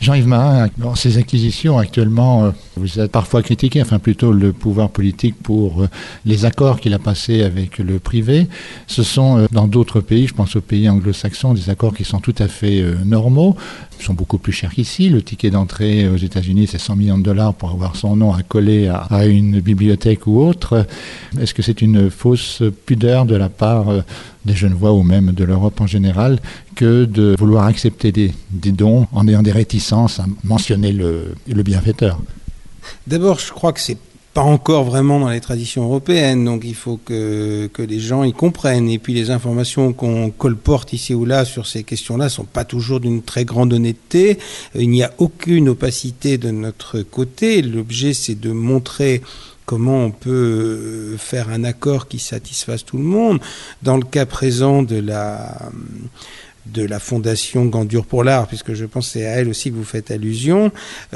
Jean-Yves Marin, dans ses acquisitions actuellement, vous êtes parfois critiqué, enfin plutôt le pouvoir politique pour les accords qu'il a passés avec le privé. Ce sont dans d'autres pays, je pense aux pays anglo-saxons, des accords qui sont tout à fait normaux. Ils sont beaucoup plus chers qu'ici. Le ticket d'entrée aux États-Unis, c'est 100 millions de dollars pour avoir son nom accolé à une bibliothèque ou autre. Est-ce que c'est une fausse pudeur de la part des Genevois ou même de l'Europe en général que de vouloir accepter des dons en ayant des réticences à mentionner le bienfaiteur? D'abord, je crois que c'est pas encore vraiment dans les traditions européennes, donc il faut que les gens y comprennent. Et puis les informations qu'on colporte ici ou là sur ces questions-là sont pas toujours d'une très grande honnêteté. Il n'y a aucune opacité de notre côté. L'objet, c'est de montrer comment on peut faire un accord qui satisfasse tout le monde. Dans le cas présent de la Fondation Gandur pour l'Art, puisque je pense que c'est à elle aussi que vous faites allusion.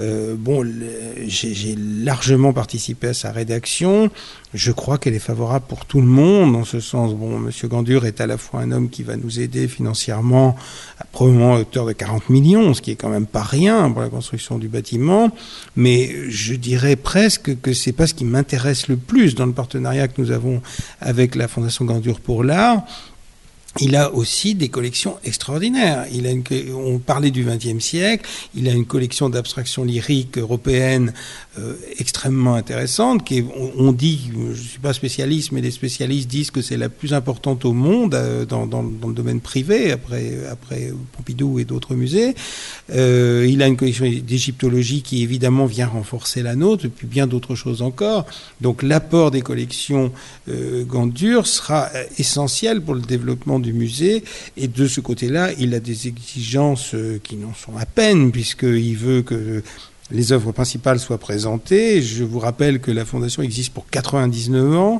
J'ai largement participé à sa rédaction. Je crois qu'elle est favorable pour tout le monde. En ce sens, Monsieur Gandur est à la fois un homme qui va nous aider financièrement, probablement à hauteur de 40 millions, ce qui est quand même pas rien pour la construction du bâtiment. Mais je dirais presque que c'est pas ce qui m'intéresse le plus dans le partenariat que nous avons avec la Fondation Gandur pour l'Art. Il a aussi des collections extraordinaires. On parlait du XXe siècle. Il a une collection d'abstraction lyrique européenne extrêmement intéressante. On dit, je suis pas spécialiste, mais les spécialistes disent que c'est la plus importante au monde dans le domaine privé, après Pompidou et d'autres musées. Il a une collection d'égyptologie qui évidemment vient renforcer la nôtre, et puis bien d'autres choses encore. Donc l'apport des collections Gandur sera essentiel pour le développement du musée, et de ce côté-là, il a des exigences qui n'en sont à peine, puisqu'il veut que les œuvres principales soient présentées. Je vous rappelle que la Fondation existe pour 99 ans,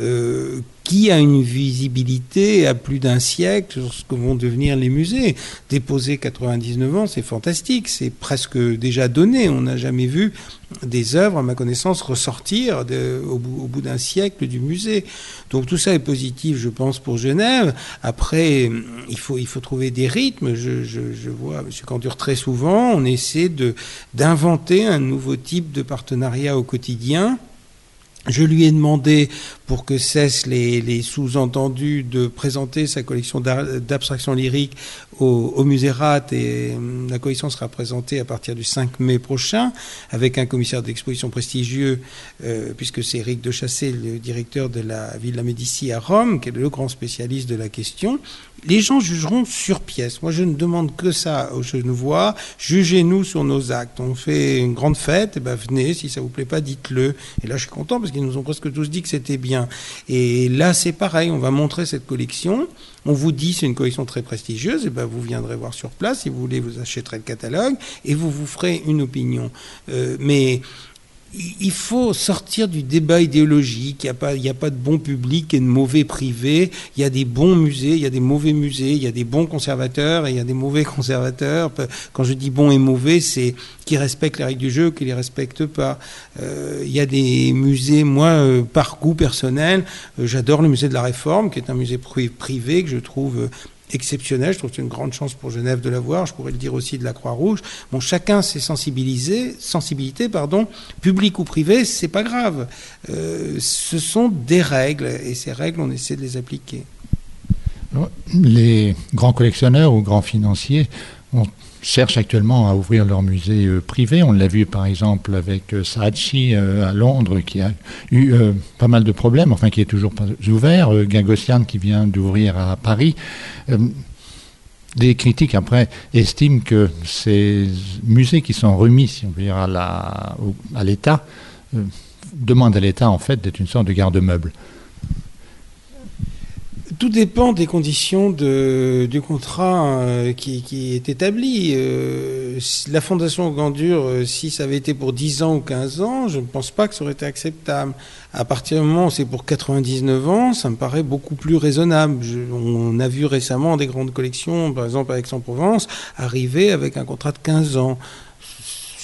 qui a une visibilité à plus d'un siècle sur ce que vont devenir les musées. Déposer 99 ans, c'est fantastique, c'est presque déjà donné. On n'a jamais vu des œuvres, à ma connaissance, ressortir au bout d'un siècle du musée. Donc tout ça est positif, je pense, pour Genève. Après, il faut trouver des rythmes. Je vois M. Gandur très souvent, on essaie d'inventer un nouveau type de partenariat au quotidien. Je lui ai demandé, pour que cessent les sous-entendus, de présenter sa collection d'abstraction lyrique au musée Rath, et la collection sera présentée à partir du 5 mai prochain avec un commissaire d'exposition prestigieux, puisque c'est Éric de Chassé, le directeur de la Villa Médicis à Rome, qui est le grand spécialiste de la question. Les gens jugeront sur pièce. Moi, je ne demande que ça aux Genevois. Jugez-nous sur nos actes. On fait une grande fête, venez. Si ça vous plaît pas, dites-le. Et là, je suis content parce qu'ils nous ont presque tous dit que c'était bien. Et là, c'est pareil. On va montrer cette collection. On vous dit c'est une collection très prestigieuse. Et vous viendrez voir sur place. Si vous voulez, vous achèterez le catalogue et vous ferez une opinion. Mais il faut sortir du débat idéologique. Il n'y a pas de bon public et de mauvais privé. Il y a des bons musées, il y a des mauvais musées, il y a des bons conservateurs et il y a des mauvais conservateurs. Quand je dis bon et mauvais, c'est qui respectent les règles du jeu, qui les respectent pas. Il y a des musées, moi, par goût personnel, j'adore le musée de la Réforme, qui est un musée privé que je trouve exceptionnel. Je trouve que c'est une grande chance pour Genève de l'avoir. Je pourrais le dire aussi de la Croix-Rouge. Chacun ses sensibilités, publiques ou privées, c'est pas grave. Ce sont des règles, et ces règles, on essaie de les appliquer. Les grands collectionneurs ou grands financiers cherchent actuellement à ouvrir leur musée privé. On l'a vu par exemple avec Saatchi à Londres, qui a eu pas mal de problèmes, qui est toujours pas ouvert. Gagosian qui vient d'ouvrir à Paris. Des critiques après estiment que ces musées qui sont remis, si on veut dire, à l'État, demandent à l'État en fait d'être une sorte de garde-meuble. Tout dépend des conditions du contrat qui est établi. La Fondation Gandur, si ça avait été pour 10 ans ou 15 ans, je ne pense pas que ça aurait été acceptable. À partir du moment où c'est pour 99 ans, ça me paraît beaucoup plus raisonnable. On a vu récemment des grandes collections, par exemple à Aix-en-Provence, arriver avec un contrat de 15 ans.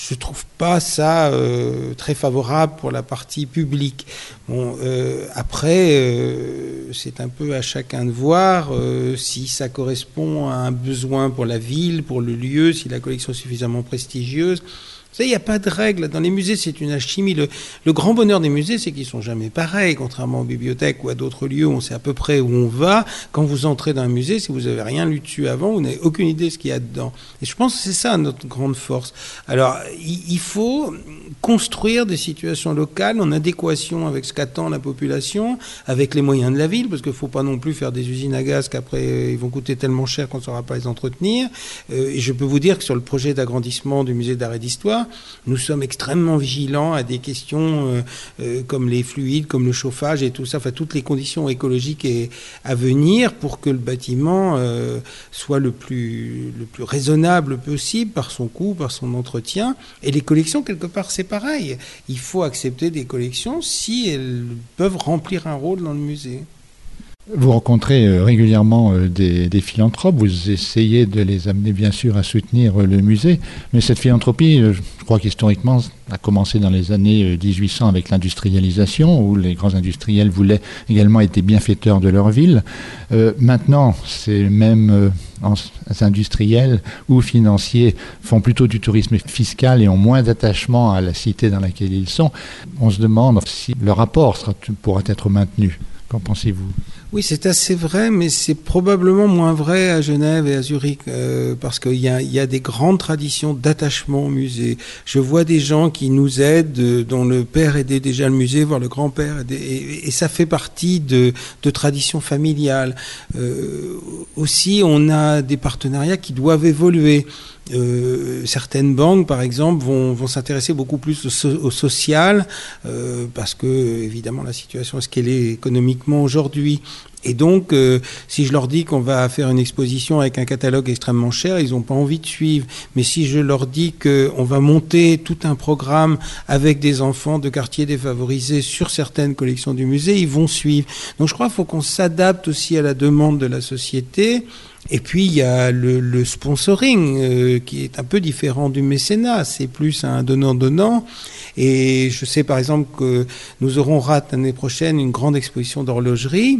je trouve pas ça très favorable pour la partie publique. Bon, après, c'est un peu à chacun de voir si ça correspond à un besoin pour la ville, pour le lieu, si la collection est suffisamment prestigieuse. Vous savez, il n'y a pas de règle. Dans les musées, c'est une alchimie. Le grand bonheur des musées, c'est qu'ils sont jamais pareils, contrairement aux bibliothèques ou à d'autres lieux où on sait à peu près où on va. Quand vous entrez dans un musée, si vous n'avez rien lu dessus avant, vous n'avez aucune idée de ce qu'il y a dedans. Et je pense que c'est ça notre grande force. Alors, il faut construire des situations locales en adéquation avec ce qu'attend la population, avec les moyens de la ville, parce qu'il ne faut pas non plus faire des usines à gaz qu'après ils vont coûter tellement cher qu'on ne saura pas les entretenir. Et je peux vous dire que sur le projet d'agrandissement du musée d'art et d'histoire, nous sommes extrêmement vigilants à des questions comme les fluides, comme le chauffage et tout ça, enfin toutes les conditions écologiques à venir pour que le bâtiment soit le plus raisonnable possible par son coût, par son entretien. Et les collections, quelque part, c'est pareil. Il faut accepter des collections si elles peuvent remplir un rôle dans le musée. Vous rencontrez régulièrement des philanthropes, vous essayez de les amener bien sûr à soutenir le musée, mais cette philanthropie, je crois qu'historiquement, a commencé dans les années 1800 avec l'industrialisation, où les grands industriels voulaient également être des bienfaiteurs de leur ville. Maintenant, ces mêmes industriels ou financiers font plutôt du tourisme fiscal et ont moins d'attachement à la cité dans laquelle ils sont. On se demande si le rapport pourra être maintenu. Qu'en pensez-vous ? Oui, c'est assez vrai, mais c'est probablement moins vrai à Genève et à Zurich, parce qu'il y a des grandes traditions d'attachement au musée. Je vois des gens qui nous aident, dont le père aidait déjà le musée, voire le grand-père, et ça fait partie de traditions familiales. Aussi, on a des partenariats qui doivent évoluer. Certaines banques, par exemple, vont s'intéresser beaucoup plus au social, parce que, évidemment, la situation est ce qu'elle est économiquement aujourd'hui. Et donc, si je leur dis qu'on va faire une exposition avec un catalogue extrêmement cher, ils n'ont pas envie de suivre. Mais si je leur dis qu'on va monter tout un programme avec des enfants de quartiers défavorisés sur certaines collections du musée, ils vont suivre. Donc je crois qu'il faut qu'on s'adapte aussi à la demande de la société. Et puis, il y a le sponsoring qui est un peu différent du mécénat. C'est plus un donnant-donnant. Et je sais, par exemple, que nous aurons l'année prochaine une grande exposition d'horlogerie.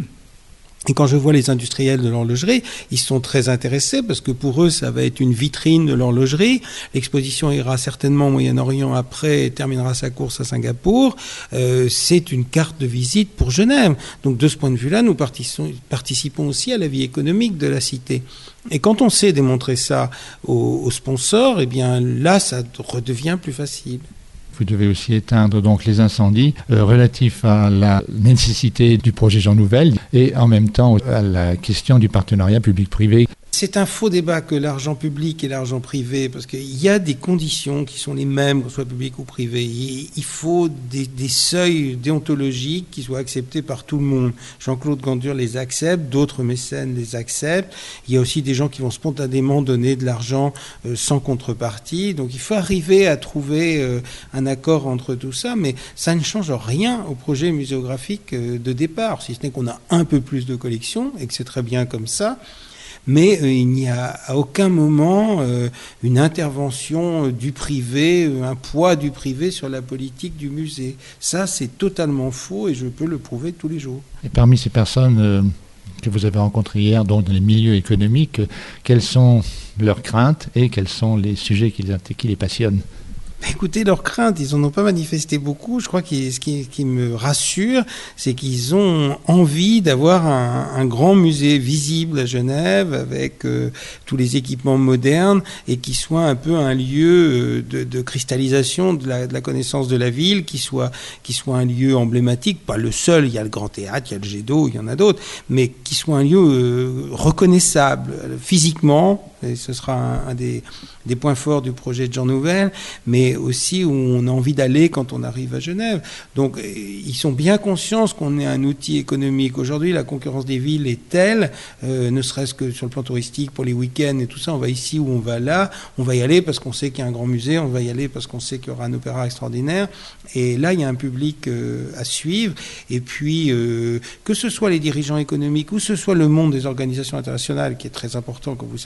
Et quand je vois les industriels de l'horlogerie, ils sont très intéressés parce que pour eux, ça va être une vitrine de l'horlogerie. L'exposition ira certainement au Moyen-Orient après et terminera sa course à Singapour. C'est une carte de visite pour Genève. Donc de ce point de vue-là, nous participons aussi à la vie économique de la cité. Et quand on sait démontrer ça aux sponsors, eh bien là, ça redevient plus facile. Vous devez aussi éteindre donc les incendies relatifs à la nécessité du projet Jean Nouvel et en même temps à la question du partenariat public-privé. C'est un faux débat que l'argent public et l'argent privé, parce qu'il y a des conditions qui sont les mêmes, que ce soit public ou privé. Il faut des seuils déontologiques qui soient acceptés par tout le monde. Jean-Claude Gandur les accepte, d'autres mécènes les acceptent. Il y a aussi des gens qui vont spontanément donner de l'argent sans contrepartie. Donc il faut arriver à trouver un accord entre tout ça, mais ça ne change rien au projet muséographique de départ, si ce n'est qu'on a un peu plus de collections et que c'est très bien comme ça. Mais il n'y a à aucun moment une intervention du privé, un poids du privé sur la politique du musée. Ça, c'est totalement faux et je peux le prouver tous les jours. Et parmi ces personnes que vous avez rencontrées hier, donc dans les milieux économiques, quelles sont leurs craintes et quels sont les sujets qui les passionnent ? Écoutez, leurs craintes, ils n'en ont pas manifesté beaucoup. Je crois que ce qui me rassure, c'est qu'ils ont envie d'avoir un grand musée visible à Genève avec tous les équipements modernes et qui soit un peu un lieu de cristallisation de la connaissance de la ville, qui soit un lieu emblématique, pas le seul. Il y a le Grand Théâtre, il y a le Jet d'eau, il y en a d'autres, mais qui soit un lieu reconnaissable physiquement. Et ce sera un des points forts du projet de Jean Nouvel, mais aussi où on a envie d'aller quand on arrive à Genève. Donc, ils sont bien conscients qu'on est un outil économique. Aujourd'hui, la concurrence des villes est telle, ne serait-ce que sur le plan touristique, pour les week-ends et tout ça, on va ici ou on va là, on va y aller parce qu'on sait qu'il y a un grand musée, on va y aller parce qu'on sait qu'il y aura un opéra extraordinaire. Et là, il y a un public à suivre. Et puis, que ce soit les dirigeants économiques ou ce soit le monde des organisations internationales, qui est très important, comme vous savez, à Genève,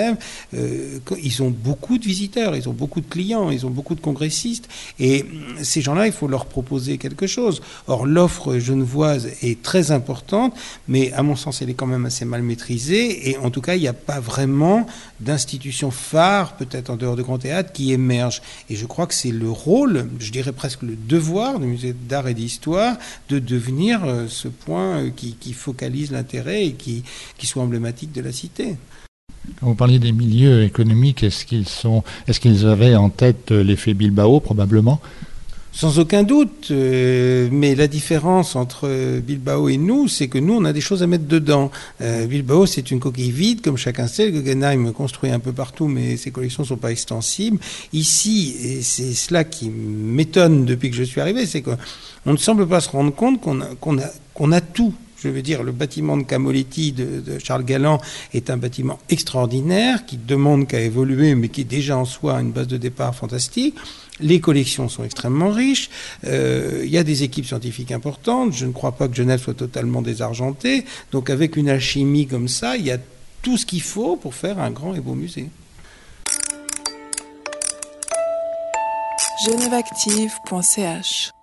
Genève, ils ont beaucoup de visiteurs, ils ont beaucoup de clients, ils ont beaucoup de congressistes. Et ces gens-là, il faut leur proposer quelque chose. Or, l'offre genevoise est très importante, mais à mon sens, elle est quand même assez mal maîtrisée. Et en tout cas, il n'y a pas vraiment d'institution phare, peut-être en dehors de Grand Théâtre, qui émerge. Et je crois que c'est le rôle, je dirais presque le devoir du musée d'art et d'histoire, de devenir ce point qui focalise l'intérêt et qui soit emblématique de la cité. Quand vous parliez des milieux économiques, est-ce qu'ils avaient en tête l'effet Bilbao, probablement ? Sans aucun doute, mais la différence entre Bilbao et nous, c'est que nous, on a des choses à mettre dedans. Bilbao, c'est une coquille vide, comme chacun sait. Le Guggenheim construit un peu partout, mais ses collections ne sont pas extensibles. Ici, et c'est cela qui m'étonne depuis que je suis arrivé, c'est qu'on ne semble pas se rendre compte qu'on a tout. Je veux dire, le bâtiment de Camoletti de Charles Galland est un bâtiment extraordinaire qui demande qu'à évoluer, mais qui est déjà en soi une base de départ fantastique. Les collections sont extrêmement riches. Il y a des équipes scientifiques importantes. Je ne crois pas que Genève soit totalement désargentée. Donc avec une alchimie comme ça, il y a tout ce qu'il faut pour faire un grand et beau musée. Geneveactive.ch